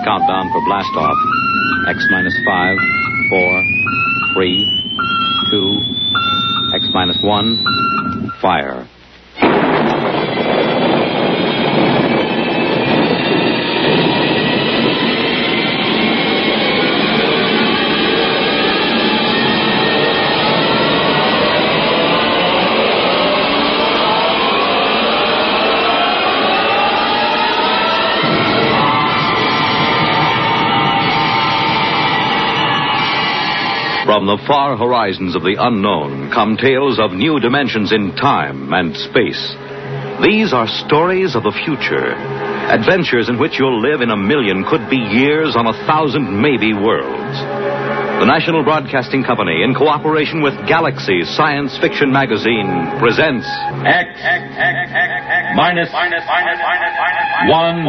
Countdown for blastoff. X minus 5, 4, 3, 2, X minus 1, fire. From the far horizons of the unknown come tales of new dimensions in time and space. These are stories of the future, adventures in which you'll live in a million, could be years, on 1,000 maybe worlds. The National Broadcasting Company, in cooperation with Galaxy Science Fiction Magazine, presents X minus 1.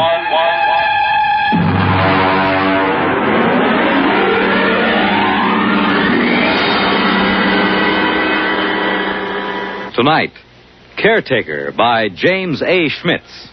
Tonight, Caretaker by James A. Schmitz.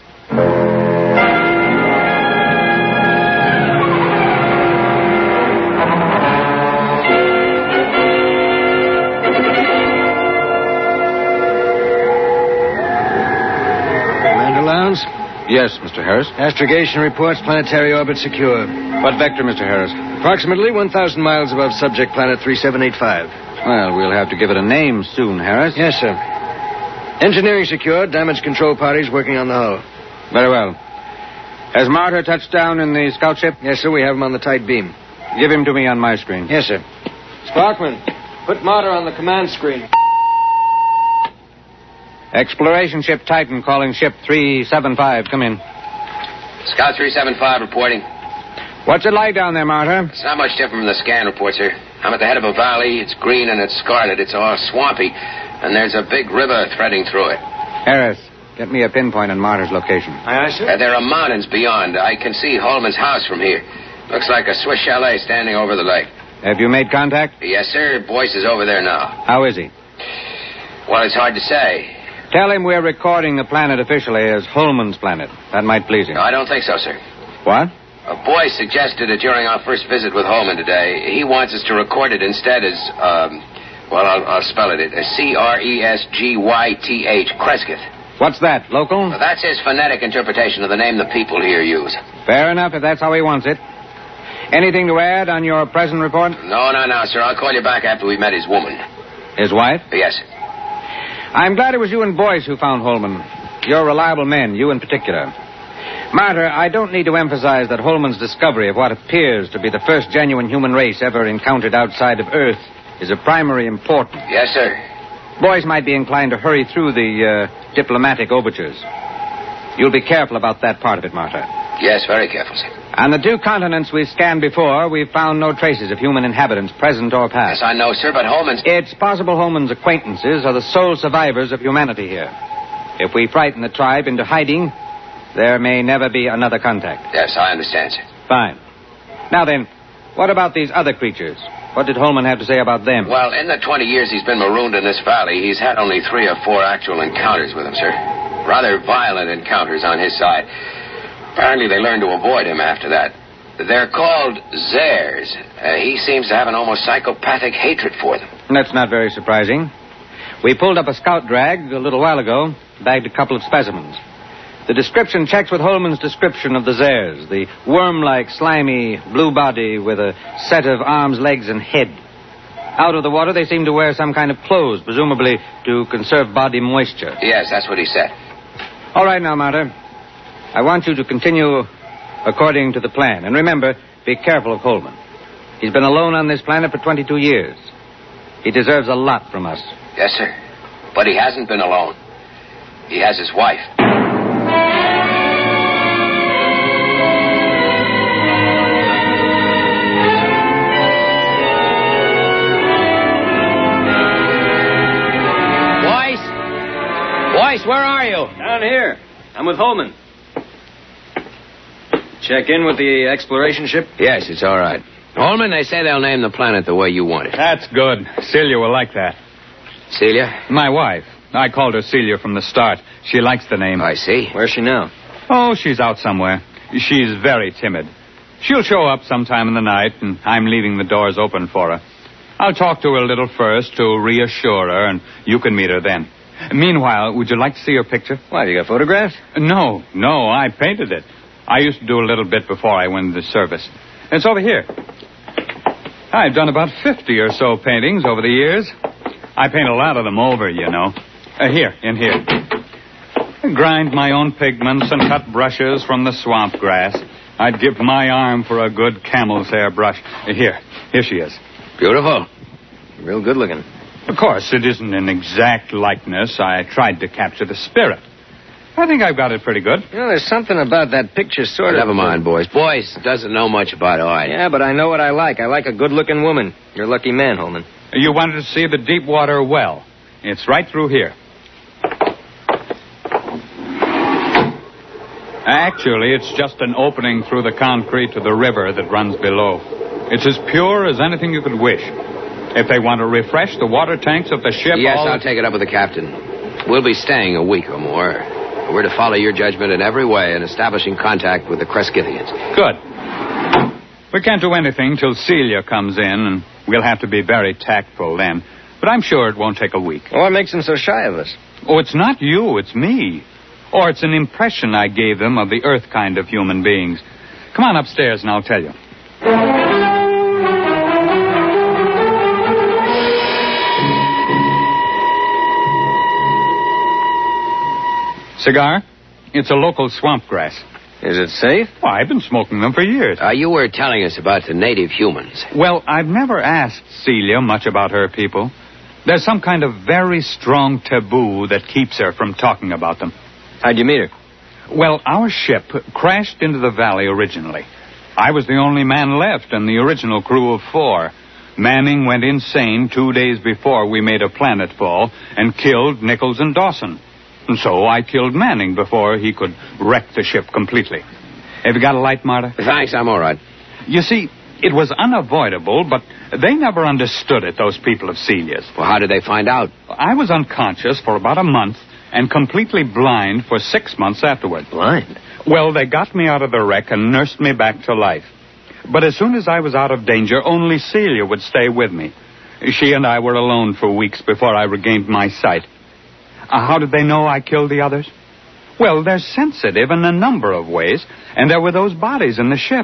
Commander Lowndes? Yes, Mr. Harris. Astrogation reports planetary orbit secure. What vector, Mr. Harris? Approximately 1,000 miles above subject planet 3785. Well, we'll have to give it a name soon, Harris. Yes, sir. Engineering secured. Damage control parties working on the hull. Very well. Has Martyr touched down in the scout ship? Yes, sir. We have him on the tight beam. Give him to me on my screen. Yes, sir. Sparkman, put Martyr on the command screen. Exploration ship Titan calling ship 375. Come in. Scout 375 reporting. What's it like down there, Martyr? It's not much different from the scan report, sir. I'm at the head of a valley. It's green and it's scarlet. It's all swampy. And there's a big river threading through it. Harris, get me a pinpoint on Martyr's location. Aye, aye, sir. There are mountains beyond. I can see Holman's house from here. Looks like a Swiss chalet standing over the lake. Have you made contact? Yes, sir. Boyce is over there now. How is he? Well, it's hard to say. Tell him we're recording the planet officially as Holman's planet. That might please him. No, I don't think so, sir. What? Boyce suggested that during our first visit with Holman today, he wants us to record it instead as, well, I'll spell it. Cresgyth. Cresgyth. What's that, local? Well, that's his phonetic interpretation of the name the people here use. Fair enough, if that's how he wants it. Anything to add on your present report? No, sir. I'll call you back after we've met his woman. His wife? Yes. I'm glad it was you and Boyce who found Holman. You're reliable men, you in particular. Martyr, I don't need to emphasize that Holman's discovery of what appears to be the first genuine human race ever encountered outside of Earth is of primary importance. Yes, sir. Boyce might be inclined to hurry through the diplomatic overtures. You'll be careful about that part of it, Martyr. Yes, very careful, sir. On the 2 continents we scanned before, we've found no traces of human inhabitants, present or past. Yes, I know, sir, but Holman's... It's possible Holman's acquaintances are the sole survivors of humanity here. If we frighten the tribe into hiding, there may never be another contact. Yes, I understand, sir. Fine. Now then, what about these other creatures? What did Holman have to say about them? Well, in the 20 years he's been marooned in this valley, he's had only 3 or 4 actual encounters with them, sir. Rather violent encounters on his side. Apparently they learned to avoid him after that. They're called Zares. He seems to have an almost psychopathic hatred for them. That's not very surprising. We pulled up a scout drag a little while ago, bagged a couple of specimens. The description checks with Holman's description of the Zares, the worm-like, slimy, blue body with a set of arms, legs, and head. Out of the water, they seem to wear some kind of clothes, presumably to conserve body moisture. Yes, that's what he said. All right now, Martyr. I want you to continue according to the plan. And remember, be careful of Holman. He's been alone on this planet for 22 years. He deserves a lot from us. Yes, sir. But he hasn't been alone. He has his wife. Boyce, where are you? Down here. I'm with Holman. Check in with the exploration ship? Yes, it's all right. Holman, they say they'll name the planet the way you want it. That's good. Celia will like that. Celia? My wife. I called her Celia from the start. She likes the name. I see. Where's she now? Oh, she's out somewhere. She's very timid. She'll show up sometime in the night, and I'm leaving the doors open for her. I'll talk to her a little first to reassure her, and you can meet her then. Meanwhile, would you like to see her picture? Why, you got photographs? No, I painted it. I used to do a little bit before I went into service. It's over here. I've done about 50 or so paintings over the years. I paint a lot of them over, you know. Here. I grind my own pigments and cut brushes from the swamp grass. I'd give my arm for a good camel's hair brush. Here she is. Beautiful. Real good looking. Of course, it isn't an exact likeness. I tried to capture the spirit. I think I've got it pretty good. You know, there's something about that picture sort of... Never mind, boys. Boyce doesn't know much about art. Yeah, but I know what I like. I like a good-looking woman. You're a lucky man, Holman. You wanted to see the Deepwater well. It's right through here. Actually, it's just an opening through the concrete to the river that runs below. It's as pure as anything you could wish. If they want to refresh the water tanks of the ship... Yes, I'll take it up with the captain. We'll be staying a week or more. We're to follow your judgment in every way in establishing contact with the Crescithians. Good. We can't do anything till Celia comes in, and we'll have to be very tactful then. But I'm sure it won't take a week. Well, what makes them so shy of us? Oh, it's not you, it's me. Or it's an impression I gave them of the Earth kind of human beings. Come on upstairs and I'll tell you. Cigar? It's a local swamp grass. Is it safe? Oh, I've been smoking them for years. You were telling us about the native humans. Well, I've never asked Celia much about her people. There's some kind of very strong taboo that keeps her from talking about them. How'd you meet her? Well, our ship crashed into the valley originally. I was the only man left in the original crew of 4. Manning went insane 2 days before we made a planetfall and killed Nichols and Dawson. And so I killed Manning before he could wreck the ship completely. Have you got a light, Marta? Thanks, I'm all right. You see, it was unavoidable, but they never understood it, those people of Celia's. Well, how did they find out? I was unconscious for about a month and completely blind for 6 months afterward. Blind? Well, they got me out of the wreck and nursed me back to life. But as soon as I was out of danger, only Celia would stay with me. She and I were alone for weeks before I regained my sight. How did they know I killed the others? Well, they're sensitive in a number of ways, and there were those bodies in the ship.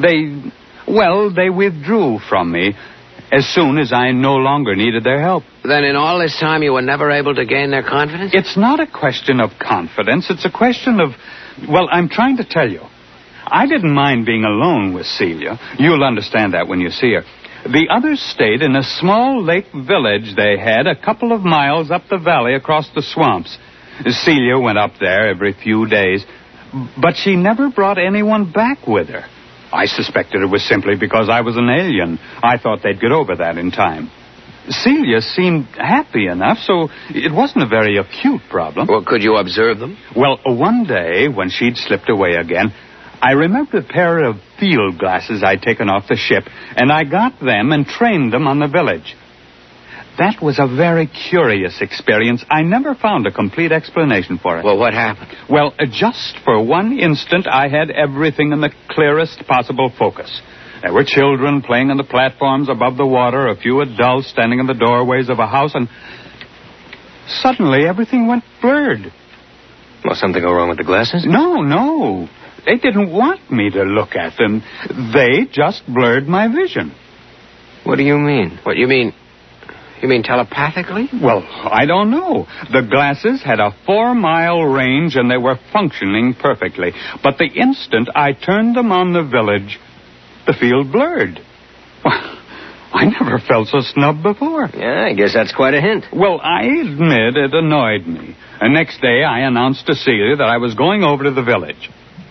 They withdrew from me as soon as I no longer needed their help. Then in all this time you were never able to gain their confidence? It's not a question of confidence. It's a question of... Well, I'm trying to tell you. I didn't mind being alone with Celia. You'll understand that when you see her. The others stayed in a small lake village they had a couple of miles up the valley across the swamps. Celia went up there every few days, but she never brought anyone back with her. I suspected it was simply because I was an alien. I thought they'd get over that in time. Celia seemed happy enough, so it wasn't a very acute problem. Well, could you observe them? Well, one day, when she'd slipped away again, I remembered a pair of field glasses I'd taken off the ship, and I got them and trained them on the village. That was a very curious experience. I never found a complete explanation for it. Well, what happened? Well, just for one instant, I had everything in the clearest possible focus. There were children playing on the platforms above the water, a few adults standing in the doorways of a house, and suddenly everything went blurred. Well, something go wrong with the glasses? No. They didn't want me to look at them. They just blurred my vision. What do you mean? What, you mean telepathically? Well, I don't know. The glasses had a 4-mile range and they were functioning perfectly. But the instant I turned them on the village, the field blurred. Well, I never felt so snubbed before. Yeah, I guess that's quite a hint. Well, I admit it annoyed me. The next day I announced to Celia that I was going over to the village.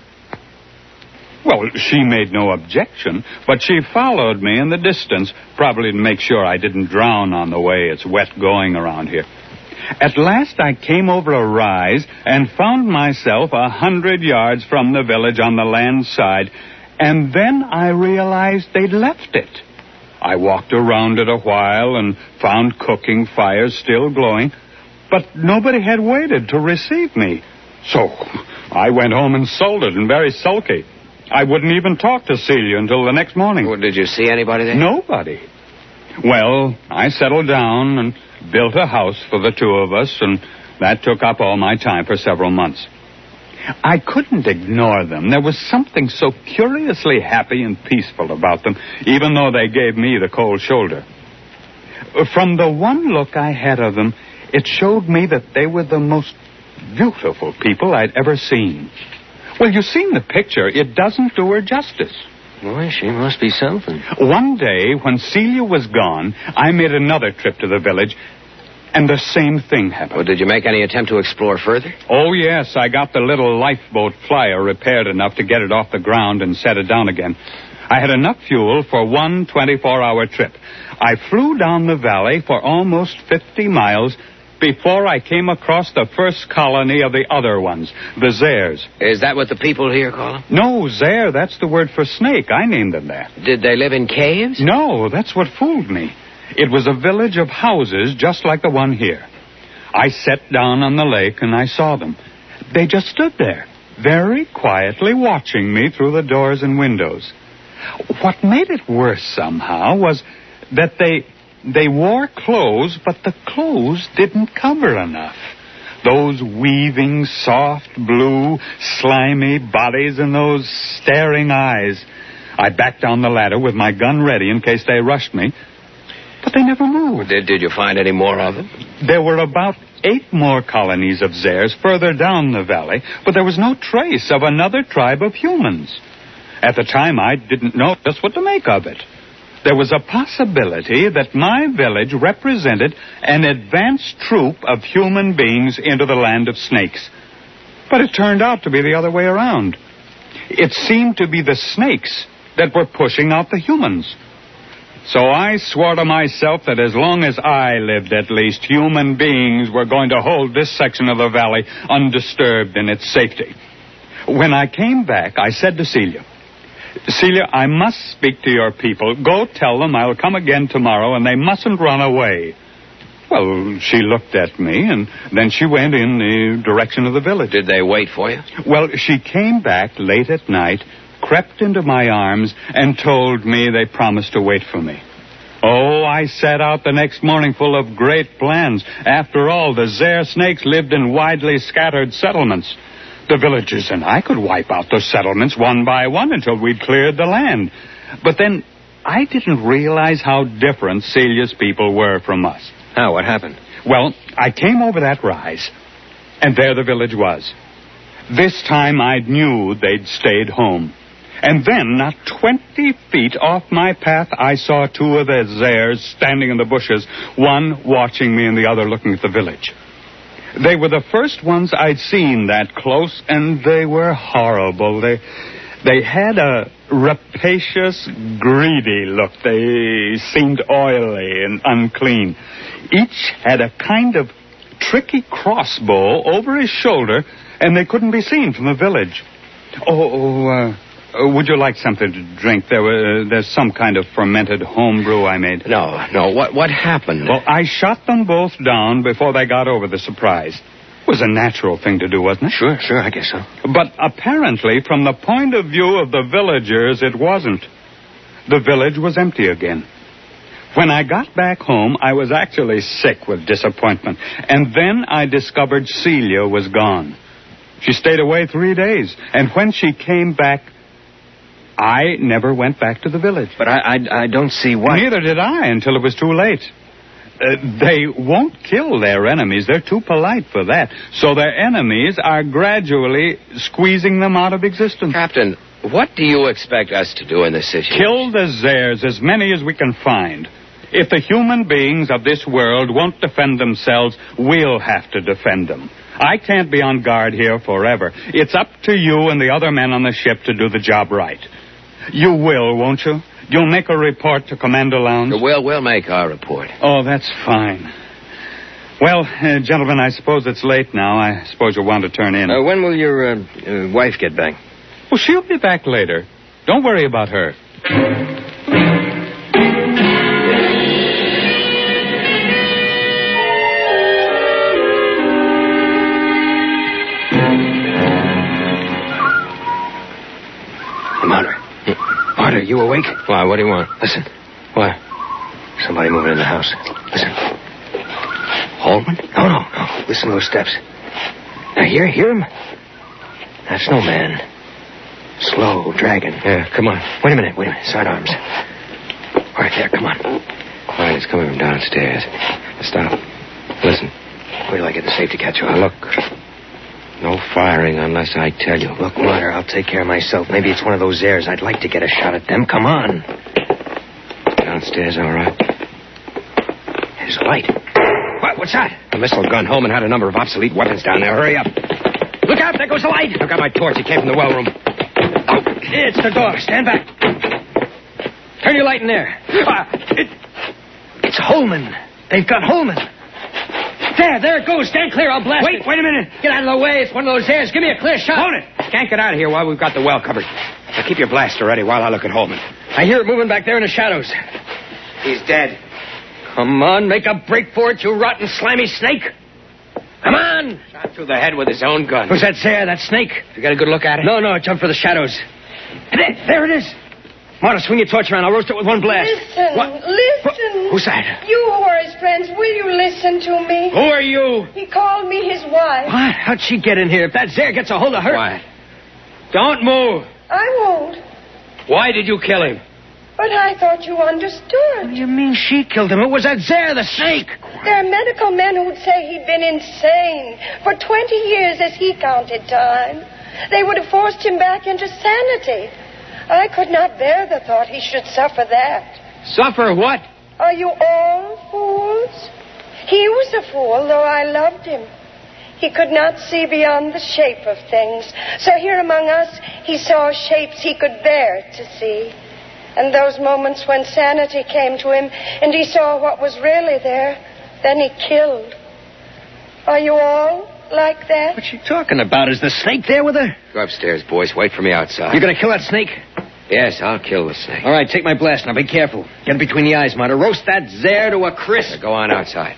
Well, she made no objection, but she followed me in the distance, probably to make sure I didn't drown on the way. It's wet going around here. At last I came over a rise and found myself 100 yards from the village on the land side, and then I realized they'd left it. I walked around it a while and found cooking fires still glowing, but nobody had waited to receive me. So I went home insulted and very sulky. I wouldn't even talk to Celia until the next morning. Well, did you see anybody there? Nobody. Well, I settled down and built a house for the two of us, and that took up all my time for several months. I couldn't ignore them. There was something so curiously happy and peaceful about them, even though they gave me the cold shoulder. From the one look I had of them, it showed me that they were the most beautiful people I'd ever seen. Well, you've seen the picture. It doesn't do her justice. Boy, she must be something. One day, when Celia was gone, I made another trip to the village, and the same thing happened. Well, did you make any attempt to explore further? Oh, yes. I got the little lifeboat flyer repaired enough to get it off the ground and set it down again. I had enough fuel for one 24-hour trip. I flew down the valley for almost 50 miles before I came across the first colony of the other ones, the Zares. Is that what the people here call them? No, Zare, that's the word for snake. I named them that. Did they live in caves? No, that's what fooled me. It was a village of houses just like the one here. I sat down on the lake and I saw them. They just stood there, very quietly watching me through the doors and windows. What made it worse somehow was that they wore clothes, but the clothes didn't cover enough. Those weaving, soft, blue, slimy bodies and those staring eyes. I backed down the ladder with my gun ready in case they rushed me, but they never moved. Did you find any more of them? There were about 8 more colonies of Zares further down the valley, but there was no trace of another tribe of humans. At the time, I didn't know just what to make of it. There was a possibility that my village represented an advance troop of human beings into the land of snakes. But it turned out to be the other way around. It seemed to be the snakes that were pushing out the humans. So I swore to myself that as long as I lived, at least, human beings were going to hold this section of the valley undisturbed in its safety. When I came back, I said to Celia, Celia, I must speak to your people. Go tell them I'll come again tomorrow, and they mustn't run away. Well, she looked at me, and then she went in the direction of the village. Did they wait for you? Well, she came back late at night, crept into my arms, and told me they promised to wait for me. Oh, I set out the next morning full of great plans. After all, the Zare snakes lived in widely scattered settlements. The villagers and I could wipe out those settlements one by one until we'd cleared the land. But then I didn't realize how different Celia's people were from us. How? What happened? Well, I came over that rise, and there the village was. This time I knew they'd stayed home. And then, not 20 feet off my path, I saw 2 of the Zares standing in the bushes, one watching me and the other looking at the village. They were the first ones I'd seen that close, and they were horrible. They had a rapacious, greedy look. They seemed oily and unclean. Each had a kind of tricky crossbow over his shoulder, and they couldn't be seen from the village. Would you like something to drink? There's some kind of fermented homebrew I made. No. What happened? Well, I shot them both down before they got over the surprise. It was a natural thing to do, wasn't it? Sure, I guess so. But apparently, from the point of view of the villagers, it wasn't. The village was empty again. When I got back home, I was actually sick with disappointment. And then I discovered Celia was gone. She stayed away 3 days. And when she came back, I never went back to the village. But I don't see why. Neither did I until it was too late. They won't kill their enemies. They're too polite for that. So their enemies are gradually squeezing them out of existence. Captain, what do you expect us to do in this situation? Kill the Zares, as many as we can find. If the human beings of this world won't defend themselves, we'll have to defend them. I can't be on guard here forever. It's up to you and the other men on the ship to do the job right. You will, won't you? You'll make a report to Commander Lowndes? We'll make our report. Oh, that's fine. Well, gentlemen, I suppose it's late now. I suppose you'll want to turn in. When will your wife get back? Well, she'll be back later. Don't worry about her. Martyr. Martyr, you awake? Why, what do you want? Listen. What? Somebody moving in the house. Listen. Holman? No. Listen to those steps. Now, hear him? That's no man. Slow, dragging. Yeah, come on. Wait a minute. Sidearms. Right there, come on. Quiet, it's coming from downstairs. Stop. Listen. Wait till I get the safety catch off. Look. No firing unless I tell you. Look, Martyr, I'll take care of myself. Maybe it's one of those airs. I'd like to get a shot at them. Come on. Downstairs, all right. There's a light. What's that? A missile gun. Holman had a number of obsolete weapons down there. Hurry up. Look out, there goes the light. I've got my torch. It came from the well room. Oh, it's the door. Stand back. Turn your light in there. It's Holman. They've got Holman. There it goes. Stand clear. I'll blast it. Wait a minute. Get out of the way. It's one of those airs. Give me a clear shot. Hold it. Can't get out of here while we've got the well covered. Now keep your blaster ready while I look at Holman. I hear it moving back there in the shadows. He's dead. Come on, make a break for it, you rotten, slimy snake. Come on. Shot through the head with his own gun. Who's that there, that snake? You got a good look at it? No, it jumped for the shadows. There it is. Marta, swing your torch around. I'll roast it with one blast. Listen. Who's that? You who are his friends, will you listen to me? Who are you? He called me his wife. What? How'd she get in here? If that Zare gets a hold of her... Quiet. Don't move. I won't. Why did you kill him? But I thought you understood. What do you mean she killed him? It was that Zare, the snake. There are medical men who'd say he'd been insane for 20 years as he counted time. They would have forced him back into sanity. I could not bear the thought he should suffer that. Suffer what? Are you all fools? He was a fool, though I loved him. He could not see beyond the shape of things. So here among us, he saw shapes he could bear to see. And those moments when sanity came to him and he saw what was really there, then he killed. Are you all like that? What's she talking about? Is the snake there with her? Go upstairs, boys. Wait for me outside. You're going to kill that snake? Yes, I'll kill the snake. All right, take my blast. Now, be careful. Get it between the eyes, Marta. Roast that Zare to a crisp. Go on outside.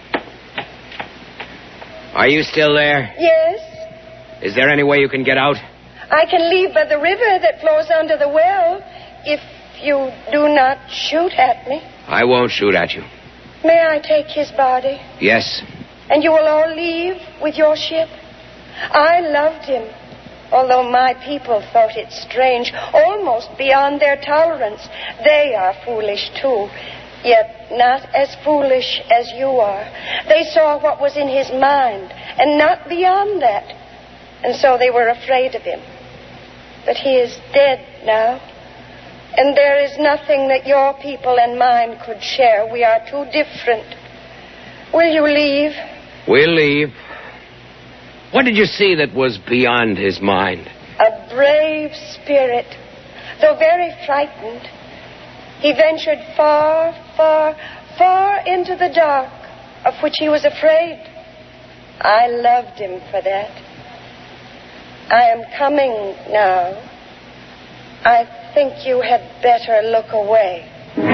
Are you still there? Yes. Is there any way you can get out? I can leave by the river that flows under the well if you do not shoot at me. I won't shoot at you. May I take his body? Yes. And you will all leave with your ship? I loved him, although my people thought it strange, almost beyond their tolerance. They are foolish, too, yet not as foolish as you are. They saw what was in his mind, and not beyond that. And so they were afraid of him. But he is dead now. And there is nothing that your people and mine could share. We are too different. Will you leave? We'll leave. What did you see that was beyond his mind? A brave spirit. Though very frightened, he ventured far, far, far into the dark, of which he was afraid. I loved him for that. I am coming now. I think you had better look away.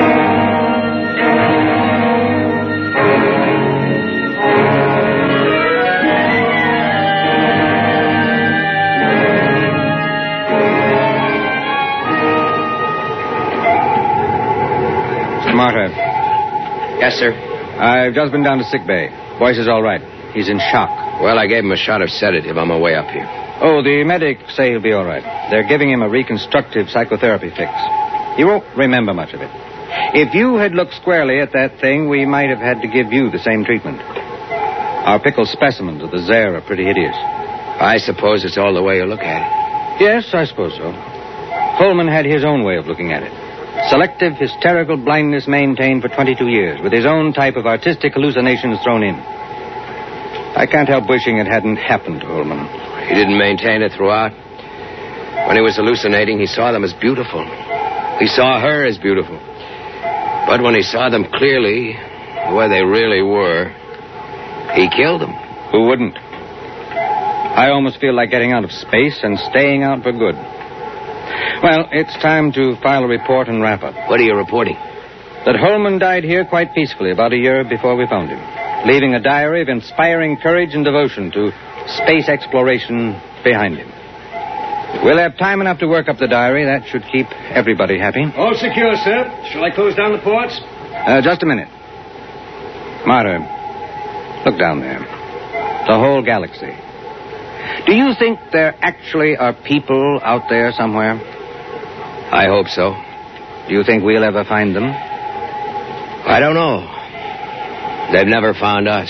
Marta. Yes, sir. I've just been down to sick bay. Boyce is all right. He's in shock. Well, I gave him a shot of sedative on my way up here. Oh, the medics say he'll be all right. They're giving him a reconstructive psychotherapy fix. He won't remember much of it. If you had looked squarely at that thing, we might have had to give you the same treatment. Our pickled specimens of the Zare are pretty hideous. I suppose it's all the way you look at it. Yes, I suppose so. Holman had his own way of looking at it. Selective hysterical blindness maintained for 22 years, with his own type of artistic hallucinations thrown in. I can't help wishing it hadn't happened to Holman. He didn't maintain it throughout. When he was hallucinating, he saw them as beautiful. He saw her as beautiful. But when he saw them clearly, where they really were, he killed them. Who wouldn't? I almost feel like getting out of space and staying out for good. Well, it's time to file a report and wrap up. What are you reporting? That Holman died here quite peacefully about a year before we found him, leaving a diary of inspiring courage and devotion to space exploration behind him. We'll have time enough to work up the diary. That should keep everybody happy. All secure, sir. Shall I close down the ports? Just a minute. Martyr, look down there. The whole galaxy. Do you think there actually are people out there somewhere? I hope so. Do you think we'll ever find them? I don't know. They've never found us.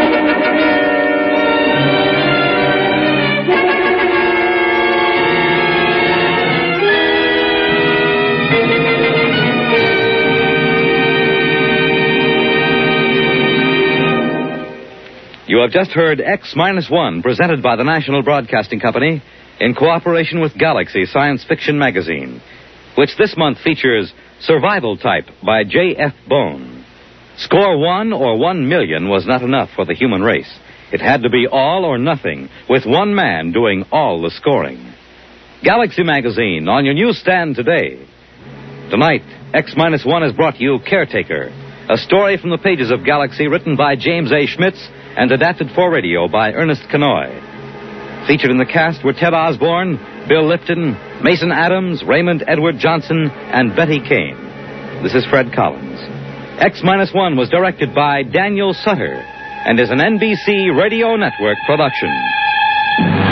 You have just heard X-1, presented by the National Broadcasting Company in cooperation with Galaxy Science Fiction Magazine, which this month features Survival Type by J.F. Bone. Score 1 or 1 million was not enough for the human race. It had to be all or nothing, with one man doing all the scoring. Galaxy Magazine on your newsstand today. Tonight, X-1 has brought you Caretaker, a story from the pages of Galaxy written by James A. Schmitz and adapted for radio by Ernest Kanoy. Featured in the cast were Ted Osborne, Bill Lipton, Mason Adams, Raymond Edward Johnson, and Betty Kane. This is Fred Collins. X-1 was directed by Daniel Sutter and is an NBC Radio Network production.